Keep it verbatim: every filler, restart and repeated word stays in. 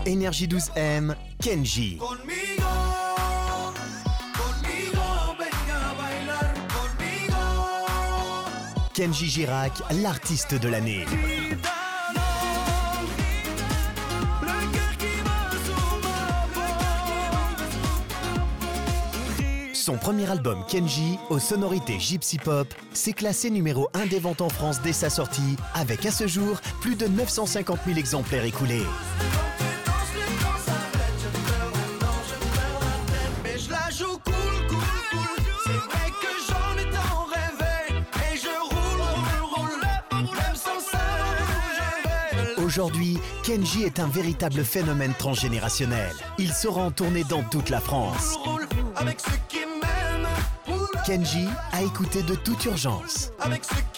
Énergie douze M, Kenji. Conmigo, conmigo, venga a bailar conmigo. Kenji Girac, l'artiste de l'année. Son premier album Kenji, aux sonorités gypsy pop, s'est classé numéro un des ventes en France dès sa sortie, avec à ce jour plus de neuf cent cinquante mille exemplaires écoulés. Mais je la joue cool, cool, cool. C'est vrai que j'en ai tant rêvé. Et je roule, roule, roule, même sans savoir. Aujourd'hui, Kenji est un véritable phénomène transgénérationnel. Il sera en tournée dans toute la France. Roule avec ceux qui m'aiment. Kenji a écouté de toute urgence. Avec ceux